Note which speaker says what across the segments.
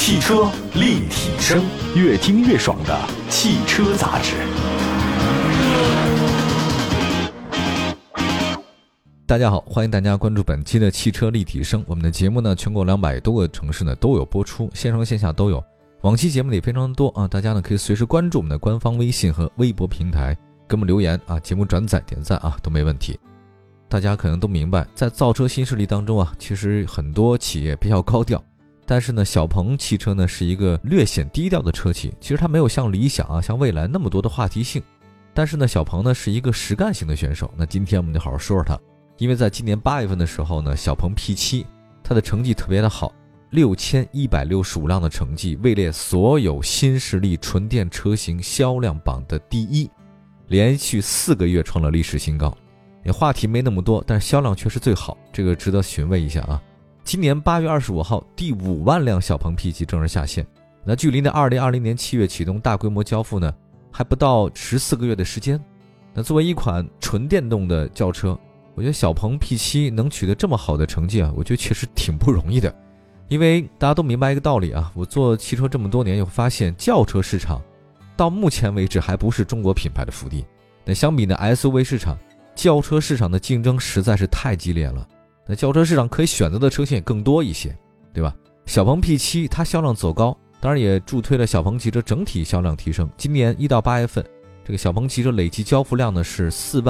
Speaker 1: 汽车立体声，越听越爽的汽车杂志。
Speaker 2: 大家好，欢迎大家关注本期的汽车立体声。我们的节目呢，全国200多个城市呢都有播出，线上线下都有。往期节目里非常多啊，大家呢可以随时关注我们的官方微信和微博平台，给我们留言啊，节目转载点赞啊都没问题。大家可能都明白，在造车新势力当中啊，其实很多企业比较高调，但是呢，小鹏汽车呢是一个略显低调的车企，其实它没有像理想啊、像蔚来那么多的话题性，但是呢，小鹏呢是一个实干型的选手。那今天我们就好好说说它。因为在今年8月份的时候呢，小鹏 P7 它的成绩特别的好，6165辆的成绩位列所有新势力纯电车型销量榜的第一，连续4个月创了历史新高。话题没那么多，但是销量却是最好，这个值得询问一下啊。今年8月25号，第5万辆小鹏 P7 正式下线，那距离呢2020年7月启动大规模交付呢，还不到14个月的时间。那作为一款纯电动的轿车，我觉得小鹏 P7 能取得这么好的成绩啊，我觉得确实挺不容易的。因为大家都明白一个道理啊，我做汽车这么多年，又发现轿车市场到目前为止还不是中国品牌的福地。那相比呢 SUV 市场，轿车市场的竞争实在是太激烈了。那轿车市场可以选择的车型也更多一些，对吧？小鹏 P7 它销量走高，当然也助推了小鹏汽车整体销量提升。今年1到8月份，这个小鹏汽车累计交付量呢是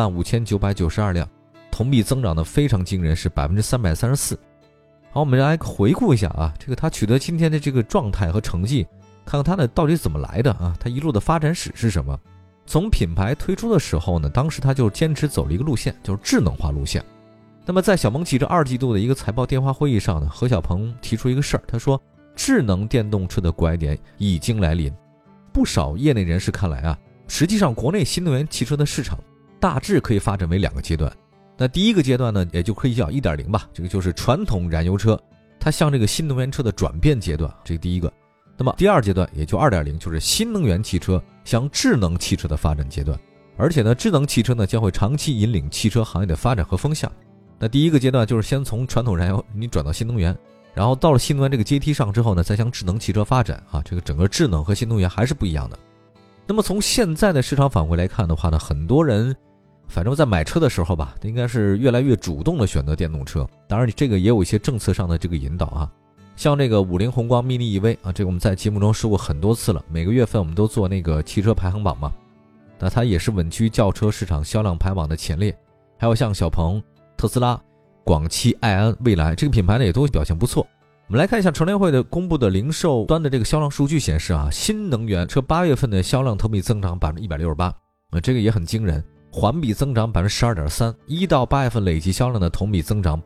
Speaker 2: 45992辆，同比增长的非常惊人，是334%。好，我们来回顾一下啊，这个它取得今天的这个状态和成绩，看看它呢到底怎么来的啊？它一路的发展史是什么？从品牌推出的时候呢，当时它就坚持走了一个路线，就是智能化路线。那么在小鹏汽车2季度的一个财报电话会议上呢，何小鹏提出一个事儿，他说智能电动车的拐点已经来临。不少业内人士看来啊，实际上国内新能源汽车的市场大致可以发展为2个阶段。那第一个阶段呢，也就可以叫 1.0 吧，这个就是传统燃油车它向这个新能源车的转变阶段，这是第一个。那么第二阶段也就 2.0， 就是新能源汽车向智能汽车的发展阶段。而且呢，智能汽车呢将会长期引领汽车行业的发展和风向。那第一个阶段就是先从传统燃油你转到新能源，然后到了新能源这个阶梯上之后呢，再向智能汽车发展啊，这个整个智能和新能源还是不一样的。那么从现在的市场反馈来看的话呢，很多人反正在买车的时候吧，应该是越来越主动的选择电动车。当然这个也有一些政策上的这个引导啊，像这个50宏光 mini EV 啊，这个我们在节目中说过很多次了，每个月份我们都做那个汽车排行榜嘛，那它也是稳居轿车市场销量排榜的前列。还有像小鹏、特斯拉、广汽埃安、蔚来这个品牌呢也都表现不错。我们来看一下乘联会的公布的零售端的这个销量数据显示啊，新能源车8月份的销量同比增长 168%，这个也很惊人，环比增长 12.3%， 1到8月份累计销量的同比增长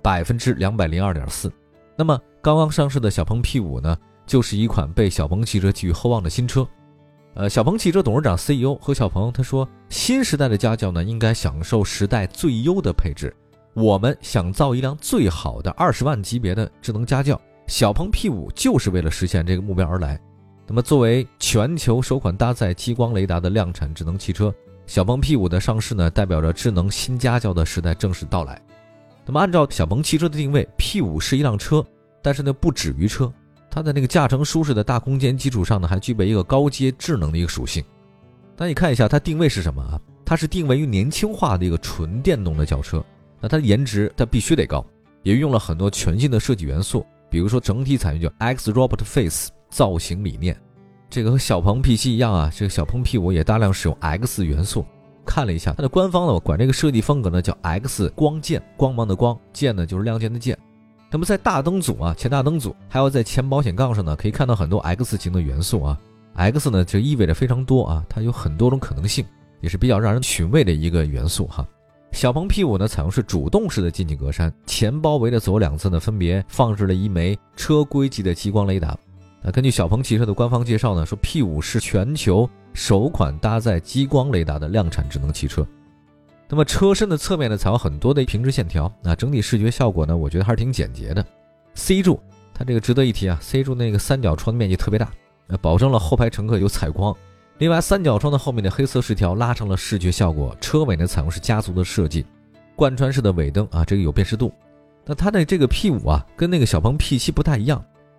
Speaker 2: 202.4%。 那么刚刚上市的小鹏 P5 呢，就是一款被小鹏汽车寄予厚望的新车。小鹏汽车董事长 CEO 何小鹏他说，新时代的家轿呢应该享受时代最优的配置，我们想造一辆最好的20万级别的智能家轿，小鹏 P5 就是为了实现这个目标而来。那么作为全球首款搭载激光雷达的量产智能汽车，小鹏 P5 的上市呢，代表着智能新家轿的时代正式到来。那么按照小鹏汽车的定位， P5 是一辆车，但是呢不止于车，它的那个驾乘舒适的大空间基础上呢，还具备一个高阶智能的一个属性。大家看一下它定位是什么啊？它是定位于年轻化的一个纯电动的轿车。那它的颜值它必须得高，也用了很多全新的设计元素，比如说整体采用叫 X Robot Face 造型理念。这个和小鹏 P7 一样啊，这个小鹏 P5 也大量使用 X 元素。看了一下它的官方呢，我管这个设计风格呢叫 X 光剑，光芒的光，剑呢就是亮剑的剑。那么在大灯组啊，前大灯组还有在前保险杠上呢，可以看到很多 X 型的元素啊。X 呢就意味着非常多啊，它有很多种可能性，也是比较让人寻味的一个元素哈。小鹏 P5 呢采用是主动式的进气格栅，前包围的左右两侧呢分别放置了一枚车规级的激光雷达。根据小鹏汽车的官方介绍呢，说 P5 是全球首款搭载激光雷达的量产智能汽车。那么车身的侧面呢采用很多的平直线条，整体视觉效果呢我觉得还是挺简洁的。C 柱它这个值得一提啊 ，C 柱那个三角窗的面积特别大，保证了后排乘客有采光。另外三角窗的后面的黑色饰条拉长了视觉效果，车尾呢采用是家族的设计，贯穿式的尾灯啊，这个有辨识度。那它的这个 P5 啊跟那个小鹏 P7 不太一样，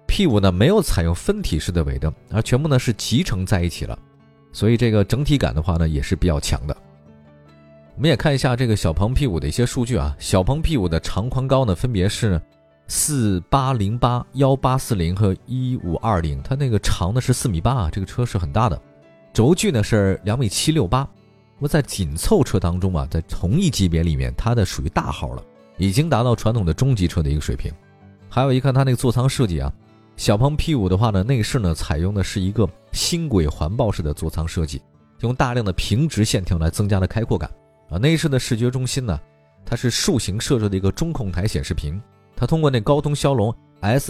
Speaker 2: P5 呢没有采用分体式的尾灯，而全部呢是集成在一起了，所以这个整体感的话呢也是比较强的。我们也看一下这个小鹏 P5 的一些数据啊，小鹏 P5 的长宽高呢分别是4808、1840和1520，它那个长的是4.8米啊，这个车是很大的。轴距呢是2.768米。那么在紧凑车当中啊，在同一级别里面，它的属于大号了，已经达到传统的中级车的一个水平。还有一看它那个座舱设计啊，小鹏 P5 的话呢，内饰呢采用的是一个轻轨环抱式的座舱设计，用大量的平直线条来增加了开阔感啊。内饰的视觉中心呢，它是竖形设置的一个中控台显示屏，它通过那高通骁龙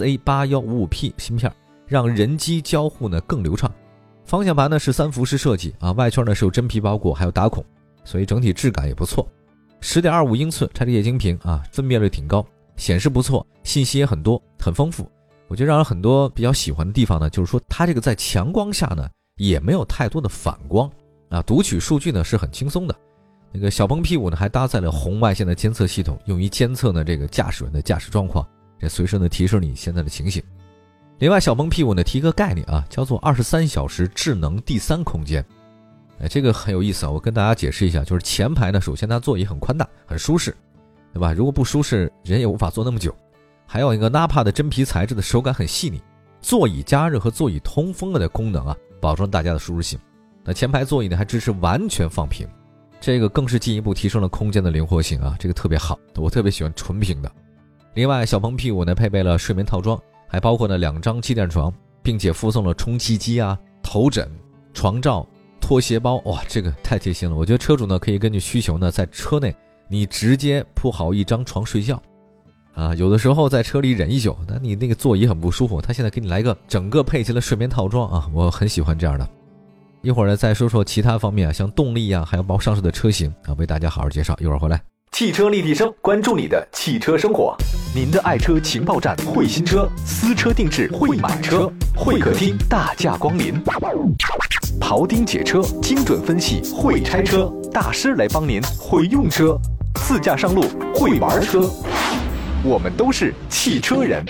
Speaker 2: SA8155P 芯片，让人机交互呢更流畅。方向盘呢是3辐式设计啊，外圈呢是有真皮包裹，还有打孔，所以整体质感也不错。10.25英寸拆着液晶屏啊，分辨率挺高，显示不错，信息也很多，很丰富。我觉得让人很多比较喜欢的地方呢，就是说它这个在强光下呢也没有太多的反光啊，读取数据呢是很轻松的。那个小鹏 P5 呢还搭载了红外线的监测系统，用于监测呢这个驾驶员的驾驶状况，这随时呢提示你现在的情形。另外小鹏 P5 呢提个概念啊，叫做23小时智能第三空间。这个很有意思啊，我跟大家解释一下，就是前排呢首先它座椅很宽大很舒适，对吧？如果不舒适人也无法坐那么久。还有一个 Nappa 的真皮材质的手感很细腻，座椅加热和座椅通风的功能啊，保证大家的舒适性。那前排座椅呢还支持完全放平，这个更是进一步提升了空间的灵活性啊，这个特别好，我特别喜欢纯平的。另外小鹏 P5 呢配备了睡眠套装，还包括了2张气垫床，并且附送了充气机啊、头枕、床罩、拖鞋包，哇，这个太贴心了。我觉得车主呢可以根据需求呢，在车内你直接铺好一张床睡觉啊。有的时候在车里忍一宿，那你那个座椅很不舒服，他现在给你来个整个配齐了睡眠套装啊，我很喜欢这样的。一会儿呢再说说其他方面啊，像动力啊，还有包括上市的车型啊，为大家好好介绍。一会儿回来。
Speaker 1: 汽车立体声，关注你的汽车生活。您的爱车情报站，会新车，私车定制，会买车，会客厅大驾光临。庖丁解车，精准分析，会拆车，大师来帮您会用车，自驾上路会玩车，我们都是汽车人。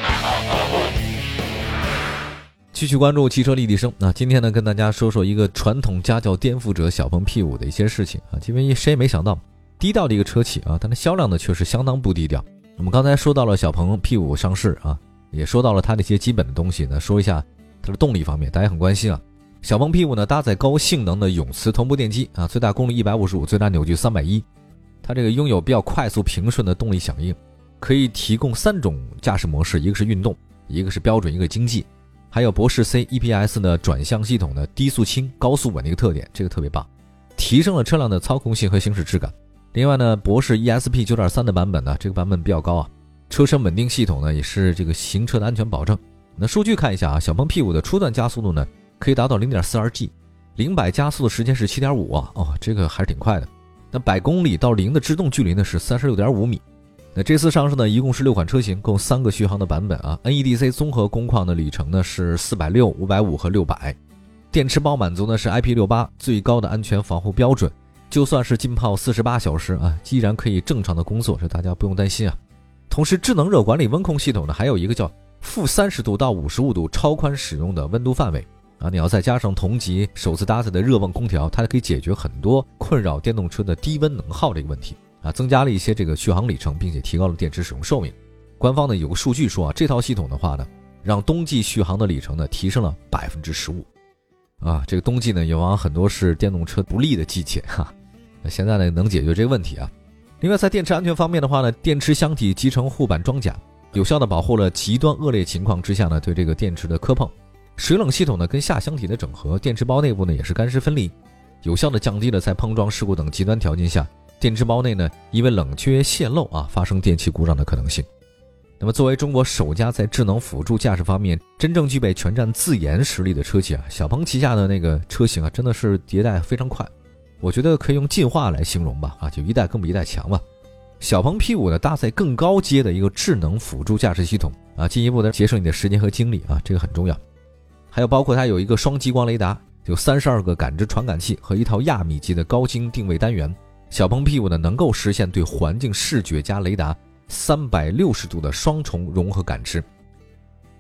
Speaker 2: 继续关注汽车立体声。那今天呢，跟大家说说一个传统家教颠覆者小鹏 P5 的一些事情啊，因为谁也没想到。低调的一个车企啊，但是销量呢却是相当不低调。我们刚才说到了小鹏 P5 上市啊，也说到了它的一些基本的东西呢，说一下它的动力方面，大家很关心啊。小鹏 P5 呢搭载高性能的永磁同步电机啊，最大功率155，最大扭矩310。它这个拥有比较快速平顺的动力响应，可以提供3种驾驶模式，一个是运动，一个是标准，一个经济。还有博世 C EPS 的转向系统的低速轻高速稳的一个特点，这个特别棒，提升了车辆的操控性和行驶质感。另外呢，博世 ESP 9.3 的版本呢，这个版本比较高啊，车身稳定系统呢也是这个行车的安全保证。那数据看一下啊，小鹏 P5 的初段加速度呢可以达到 0.42G，0-100加速的时间是 7.5 啊，哦，这个还是挺快的。那100公里到0的制动距离呢是 36.5 米。那这次上市呢一共是6款车型，共3个续航的版本啊。NEDC 综合工况的里程呢是460、550和600。电池包满足呢是 IP68 最高的安全防护标准。就算是浸泡48小时啊，依然可以正常的工作，这大家不用担心啊。同时智能热管理温控系统呢，还有一个叫-30度到55度超宽使用的温度范围啊。你要再加上同级首次搭载的热泵空调，它可以解决很多困扰电动车的低温能耗这个问题啊，增加了一些这个续航里程，并且提高了电池使用寿命。官方呢有个数据说啊，这套系统的话呢，让冬季续航的里程呢提升了 15%啊。这个冬季呢也往往很多是电动车不利的季节哈。那现在呢能解决这个问题啊。另外在电池安全方面的话呢，电池箱体集成护板装甲，有效的保护了极端恶劣情况之下呢对这个电池的磕碰。水冷系统呢跟下箱体的整合，电池包内部呢也是干湿分离，有效的降低了在碰撞事故等极端条件下电池包内呢因为冷却泄漏啊发生电气故障的可能性。那么作为中国首家在智能辅助驾驶方面真正具备全站自研实力的车企啊，小鹏旗下的那个车型啊真的是迭代非常快，我觉得可以用进化来形容吧啊，就一代更比一代强吧。小鹏 P5 呢搭载更高阶的一个智能辅助驾驶系统啊，进一步的节省你的时间和精力啊，这个很重要。还有包括它有一个双激光雷达，有32个感知传感器和一套亚米级的高精定位单元。小鹏 P5 呢能够实现对环境视觉加雷达360度的双重融合感知。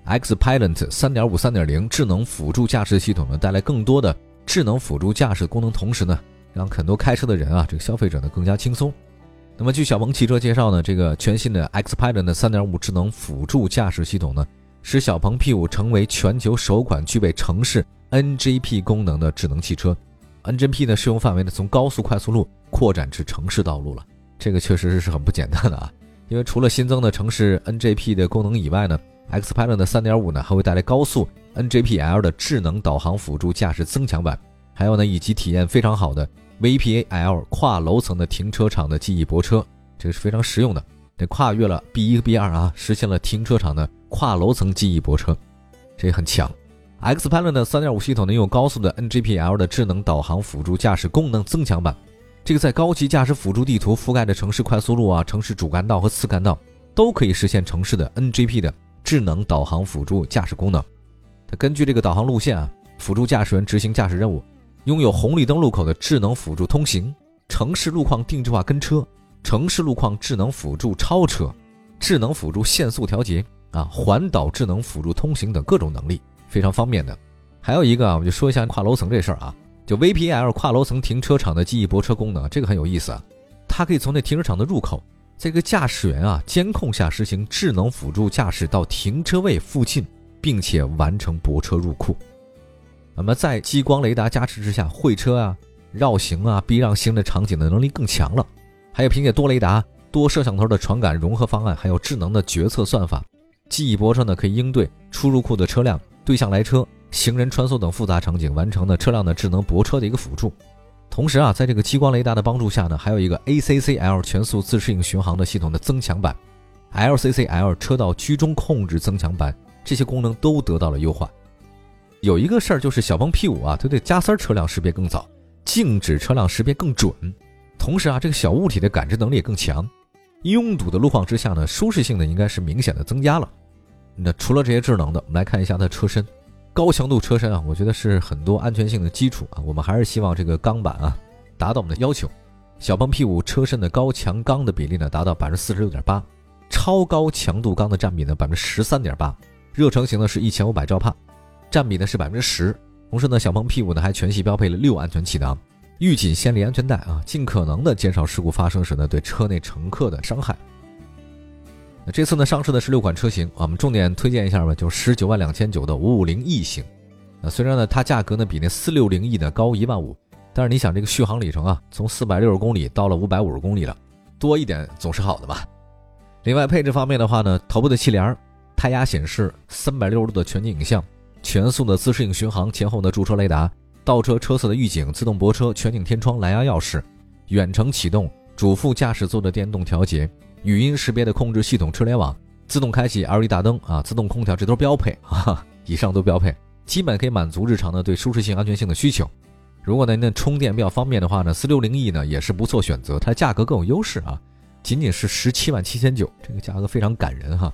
Speaker 2: Xpilot 3.5 3.0 智能辅助驾驶系统呢，带来更多的智能辅助驾驶功能，同时呢让很多开车的人啊，这个消费者呢更加轻松。那么据小鹏汽车介绍呢，这个全新的 Xpilot 的 3.5 智能辅助驾驶系统呢，使小鹏 P5 成为全球首款具备城市 NGP 功能的智能汽车。NGP 的适用范围呢从高速快速路扩展至城市道路了，这个确实是很不简单的啊。因为除了新增的城市 NGP 的功能以外呢， Xpilot 的 3.5 呢还会带来高速 NGP-L 的智能导航辅助驾驶增强版，还有呢以及体验非常好的 VPA-L 跨楼层的停车场的记忆泊车，这个是非常实用的，这跨越了 B1 和 B2 啊，实现了停车场的跨楼层记忆泊车，这也很强。Xpilot 的 3.5 系统呢拥有高速的 NGP-L 的智能导航辅助驾驶功能增强版，这个在高级驾驶辅助地图覆盖的城市快速路啊、城市主干道和次干道都可以实现城市的 NGP 的智能导航辅助驾驶功能。它根据这个导航路线啊，辅助驾驶员执行驾驶任务，拥有红绿灯路口的智能辅助通行、城市路况定制化跟车、城市路况智能辅助超车、智能辅助限速调节啊、环岛智能辅助通行等各种能力，非常方便的。还有一个啊，我们就说一下跨楼层这事儿啊，就 VPL 跨楼层停车场的记忆泊车功能，这个很有意思啊。它可以从那停车场的入口，这个驾驶员啊监控下实行智能辅助驾驶到停车位附近，并且完成泊车入库。那么在激光雷达加持之下，会车啊、绕行啊、避让行的场景的能力更强了。还有凭借多雷达、多摄像头的传感融合方案，还有智能的决策算法，记忆泊车呢可以应对出入库的车辆、对向来车、行人穿梭等复杂场景，完成了车辆的智能泊车的一个辅助。同时啊，在这个激光雷达的帮助下呢，还有一个 ACC-L 全速自适应巡航的系统的增强版， LCC-L 车道居中控制增强版，这些功能都得到了优化。有一个事儿就是小鹏 P5 啊，它对加塞车辆识别更早，静止车辆识别更准，同时啊，这个小物体的感知能力也更强。拥堵的路况之下呢，舒适性呢应该是明显的增加了。那除了这些智能的，我们来看一下它车身。高强度车身啊，我觉得是很多安全性的基础啊，我们还是希望这个钢板啊达到我们的要求。小鹏 P5 车身的高强钢的比例呢达到 46.8%， 超高强度钢的占比呢 13.8%， 热成型呢是1500兆帕，占比呢是 10%。 同时呢，小鹏 P5 呢还全系标配了6安全气囊，预警先离安全带啊，尽可能的减少事故发生时呢对车内乘客的伤害。那这次呢上市的是6款车型，我们重点推荐一下吧，就是192900的 550E 型。虽然呢它价格呢比那 460E 呢高15000，但是你想这个续航里程啊，从460公里到了550公里了，多一点总是好的吧。另外配置方面的话呢，头部的气帘、胎压显示、360度的全景影像、全速的自适应巡航、前后的驻车雷达、倒车车侧的预警、自动泊车、全景天窗、蓝牙钥匙、远程启动、主副驾驶座的电动调节、语音识别的控制系统、车联网、自动开启 LED 大灯啊、自动空调，这都是标配啊，以上都标配，基本可以满足日常的对舒适性、安全性的需求。如果呢您的充电比较方便的话呢，460E 呢也是不错选择，它价格更有优势啊，仅仅是177900，这个价格非常感人哈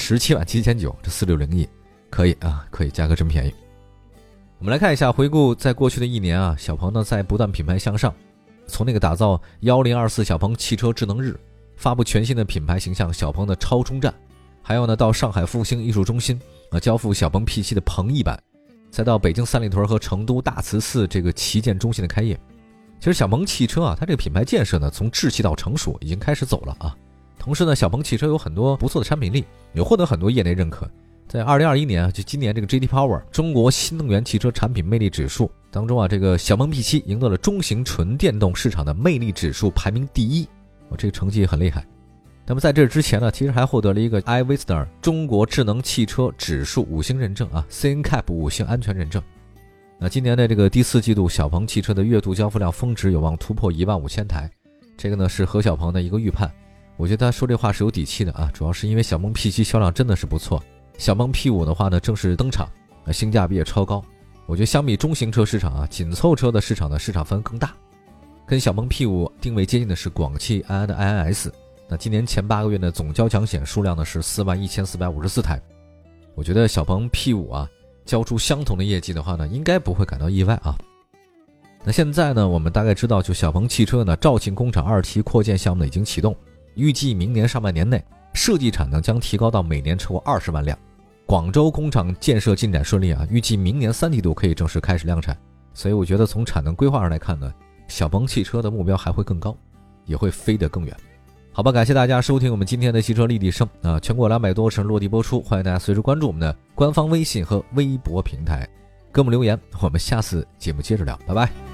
Speaker 2: ，177900这460E可以啊，可以，价格真便宜。我们来看一下，回顾在过去的1年啊，小鹏呢在不断品牌向上，从那个打造1024小鹏汽车智能日，发布全新的品牌形象小鹏的超充站，还有呢到上海复兴艺术中心交付小鹏 P7 的鹏翼版，再到北京三里屯和成都大慈寺这个旗舰中心的开业。其实小鹏汽车啊，它这个品牌建设呢从稚气到成熟已经开始走了啊。同时呢，小鹏汽车有很多不错的产品力，也获得很多业内认可。在2021年啊，就今年这个 JD Power 中国新能源汽车产品魅力指数当中啊，这个小鹏 P7 赢得了中型纯电动市场的魅力指数排名第1，这个成绩很厉害。那么在这之前呢，其实还获得了一个 iVistar 中国智能汽车指数5星认证啊 ，CNCAP 5星安全认证。那今年的这个第4季度，小鹏汽车的月度交付量峰值有望突破15000台，这个呢是何小鹏的一个预判。我觉得他说这话是有底气的啊，主要是因为小鹏 P7 销量真的是不错，小鹏 P5 的话呢正式登场，性价比也超高。我觉得相比中型车市场啊，紧凑车的市场的市场份更大。跟小鹏 P5 定位接近的是广汽安安的 iNS， 那今年前8个月的总交强险数量呢是41454台。我觉得小鹏 P5 啊交出相同的业绩的话呢，应该不会感到意外啊。那现在呢，我们大概知道，就小鹏汽车呢肇庆工厂2期扩建项目呢已经启动，预计明年上半年内设计产能将提高到每年超过20万辆。 广州工厂建设进展顺利啊，预计明年3季度可以正式开始量产。所以我觉得从产能规划上来看呢，小鹏汽车的目标还会更高，也会飞得更远。好吧，感谢大家收听我们今天的汽车立体声啊，全国200多个城市落地播出，欢迎大家随时关注我们的官方微信和微博平台，给我们留言，我们下次节目接着聊，拜拜。